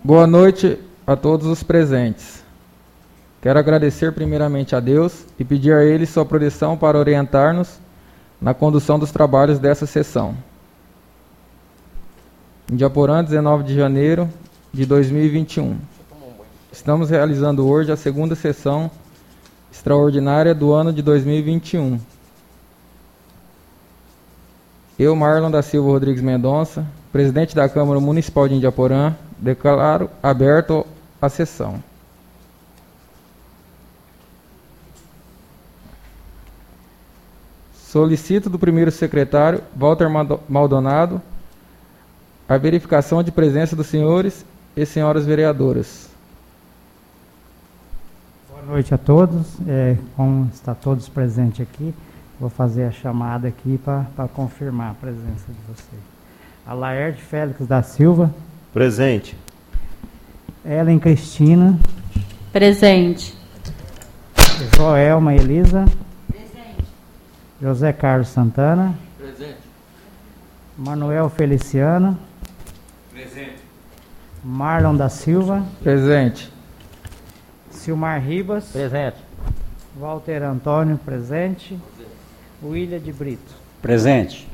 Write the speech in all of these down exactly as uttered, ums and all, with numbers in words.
Boa noite a todos os presentes. Quero agradecer primeiramente a Deus e pedir a Ele sua proteção para orientar-nos na condução dos trabalhos dessa sessão. Indiaporã, dezenove de janeiro de dois mil e vinte e um. Estamos realizando hoje a segunda sessão extraordinária do ano de dois mil e vinte e um. Eu, Marlon da Silva Rodrigues Mendonça, presidente da Câmara Municipal de Indiaporã, declaro aberto a sessão. Solicito do primeiro secretário, Walter Maldonado, a verificação de presença dos senhores e senhoras vereadoras. Boa noite a todos. É, como está todos presentes aqui, vou fazer a chamada aqui para confirmar a presença de vocês. A Laerte Félix da Silva. Presente. Ellen Cristina. Presente. Joelma Elisa. Presente. José Carlos Santana. Presente. Manuel Feliciano. Presente. Marlon da Silva. Presente. Silmar Ribas. Presente. Walter Antônio, presente. William de Brito. Presente.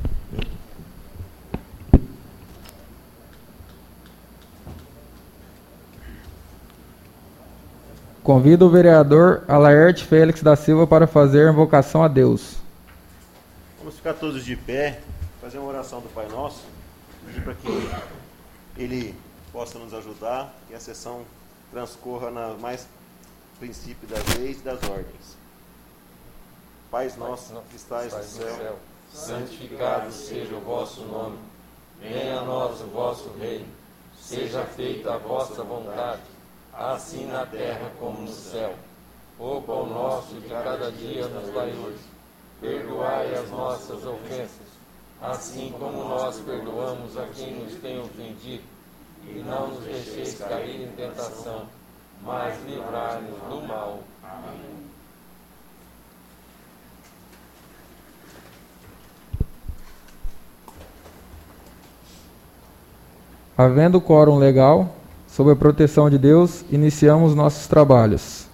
Convido o vereador Alaerte Félix da Silva para fazer a invocação a Deus. Vamos ficar todos de pé, fazer uma oração do Pai Nosso, pedir para que Ele possa nos ajudar e a sessão transcorra na mais princípio das leis e das ordens. Pai nosso que estais no céu, santificado seja o vosso nome. Venha a nós o vosso reino. Seja feita a vossa vontade, assim na terra como no céu. O pão nosso de cada dia nos dai hoje. Perdoai as nossas ofensas, assim como nós perdoamos a quem nos tem ofendido. E não nos deixeis cair em tentação, mas livrai-nos do mal. Amém. Havendo quórum legal, sob a proteção de Deus, iniciamos nossos trabalhos.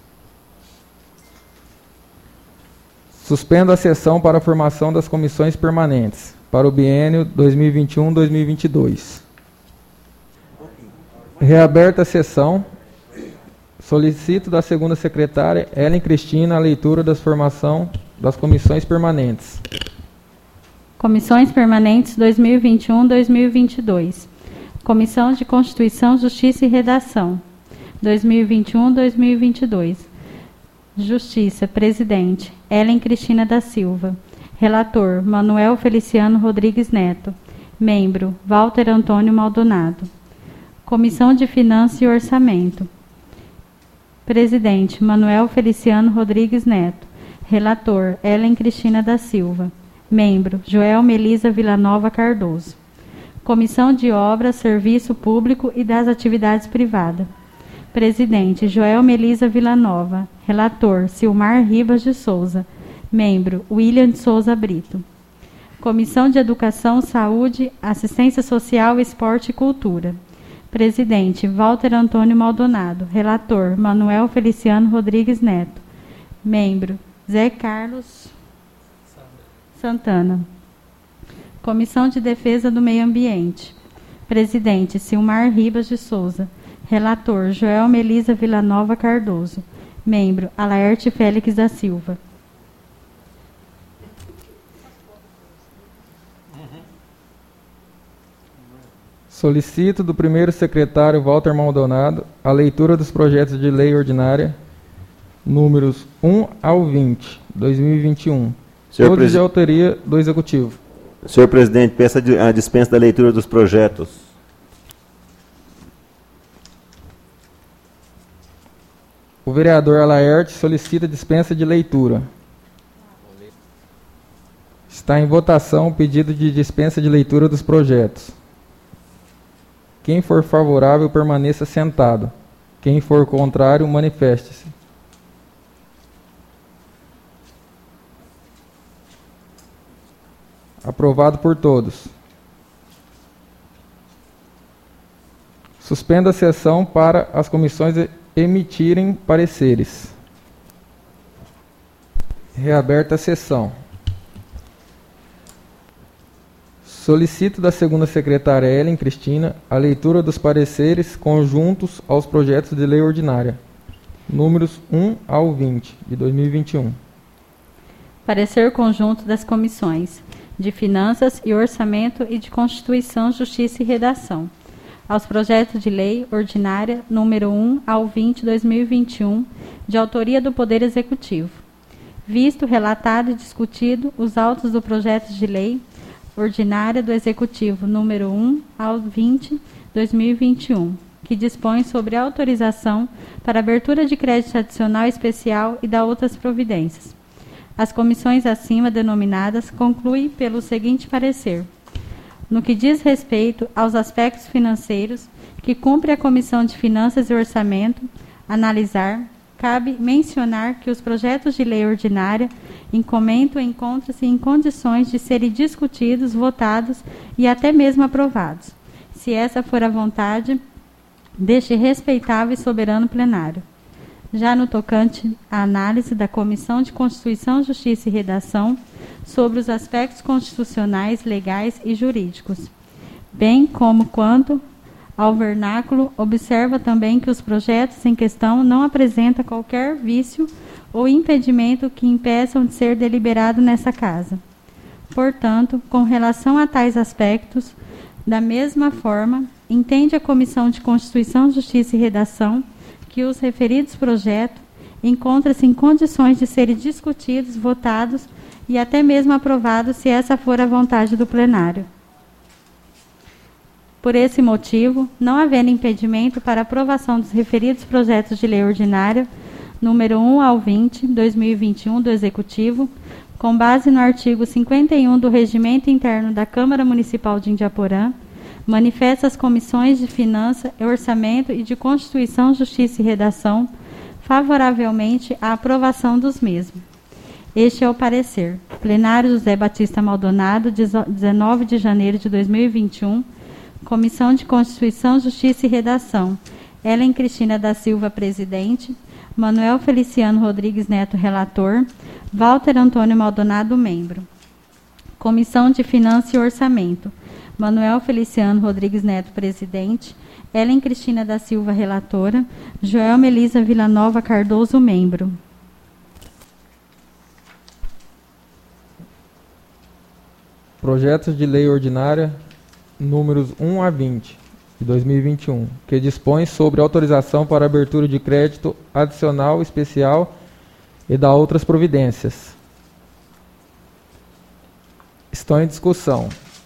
Suspendo a sessão para a formação das comissões permanentes para o biênio dois mil e vinte e um a dois mil e vinte e dois. Reaberta a sessão, solicito da segunda secretária, Ellen Cristina, a leitura da formação das comissões permanentes. Comissões permanentes dois mil e vinte e um a dois mil e vinte e dois. Comissão de Constituição, Justiça e Redação, dois mil e vinte e um a dois mil e vinte e dois. Justiça, presidente, Ellen Cristina da Silva. Relator, Manuel Feliciano Rodrigues Neto. Membro, Walter Antônio Maldonado. Comissão de Finanças e Orçamento. Presidente, Manuel Feliciano Rodrigues Neto. Relator, Ellen Cristina da Silva. Membro, Joel Melisa Villanova Cardoso. Comissão de Obras, Serviço Público e das Atividades Privadas. Presidente, Joel Melisa Villanova. Relator, Silmar Ribas de Souza. Membro, William de Souza Brito. Comissão de Educação, Saúde, Assistência Social, Esporte e Cultura. Presidente, Walter Antônio Maldonado. Relator, Manuel Feliciano Rodrigues Neto. Membro, Zé Carlos Santana. Comissão de Defesa do Meio Ambiente. Presidente, Silmar Ribas de Souza. Relator, Joel Melisa Villanova Cardoso. Membro, Alaerte Félix da Silva. Solicito do primeiro secretário, Walter Maldonado, a leitura dos projetos de lei ordinária, números um ao vinte, dois mil e vinte e um. Senhor Todos Presi... de autoria do Executivo. Senhor presidente, peço a dispensa da leitura dos projetos. O vereador Alaerte solicita dispensa de leitura. Está em votação o pedido de dispensa de leitura dos projetos. Quem for favorável, permaneça sentado. Quem for contrário, manifeste-se. Aprovado por todos. Suspenda a sessão para as comissões emitirem pareceres. Reaberta a sessão. Solicito da segunda secretária Ellen Cristina a leitura dos pareceres conjuntos aos projetos de lei ordinária, números um ao vinte, de dois mil e vinte e um. Parecer conjunto das comissões de Finanças e Orçamento e de Constituição, Justiça e Redação, aos projetos de lei ordinária número um ao vinte, dois mil e vinte e um, de autoria do Poder Executivo. Visto, relatado e discutido os autos do projeto de lei ordinária do Executivo número um ao vinte, dois mil e vinte e um, que dispõe sobre autorização para abertura de crédito adicional especial e da outras providências. As comissões acima denominadas concluem pelo seguinte parecer: no que diz respeito aos aspectos financeiros que cumpre a Comissão de Finanças e Orçamento analisar, cabe mencionar que os projetos de lei ordinária em comento encontram-se em condições de serem discutidos, votados e até mesmo aprovados, se essa for a vontade deste respeitável e soberano plenário. Já no tocante à análise da Comissão de Constituição, Justiça e Redação sobre os aspectos constitucionais, legais e jurídicos, bem como quanto ao vernáculo, observa também que os projetos em questão não apresentam qualquer vício ou impedimento que impeçam de ser deliberado nessa casa. Portanto, com relação a tais aspectos, da mesma forma, entende a Comissão de Constituição, Justiça e Redação que os referidos projetos encontram-se em condições de serem discutidos, votados e até mesmo aprovados, se essa for a vontade do plenário. Por esse motivo, não havendo impedimento para aprovação dos referidos projetos de lei ordinária, número um ao vinte, dois mil e vinte e um, do Executivo, com base no artigo cinquenta e um do Regimento Interno da Câmara Municipal de Indiaporã, manifesta as comissões de Finanças, Orçamento e de Constituição, Justiça e Redação favoravelmente à aprovação dos mesmos. Este é o parecer. Plenário José Batista Maldonado, dezenove de janeiro de dois mil e vinte e um, Comissão de Constituição, Justiça e Redação. Ellen Cristina da Silva, presidente. Manuel Feliciano Rodrigues Neto, relator. Walter Antônio Maldonado, membro. Comissão de Finanças e Orçamento. Manuel Feliciano Rodrigues Neto, presidente. Ellen Cristina da Silva, relatora. Joel Melisa Villanova Cardoso, membro. Projetos de lei ordinária números um a vinte, de dois mil e vinte e um, que dispõe sobre autorização para abertura de crédito adicional especial e da outras providências. Estão em discussão.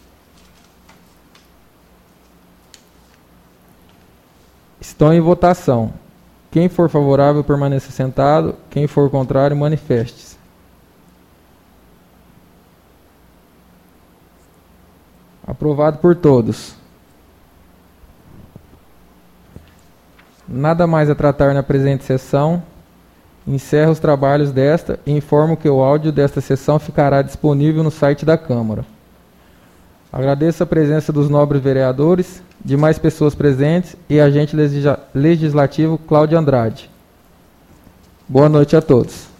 Estão em votação. Quem for favorável, permaneça sentado. Quem for contrário, manifeste-se. Aprovado por todos. Nada mais a tratar na presente sessão. Encerro os trabalhos desta e informo que o áudio desta sessão ficará disponível no site da Câmara. Agradeço a presença dos nobres vereadores, demais pessoas presentes e agente legislativo Cláudio Andrade. Boa noite a todos.